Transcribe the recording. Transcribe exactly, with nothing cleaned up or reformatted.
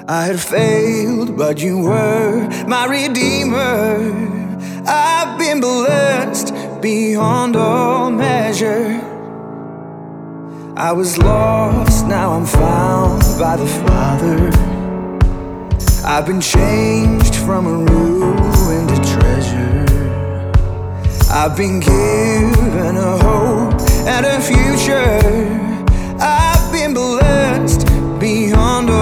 I had failed, but you were my redeemer. I've been blessed beyond all measure. I was lost, now I'm found by the Father. I've been changed from a ruin to treasure. I've been given a hope and a future.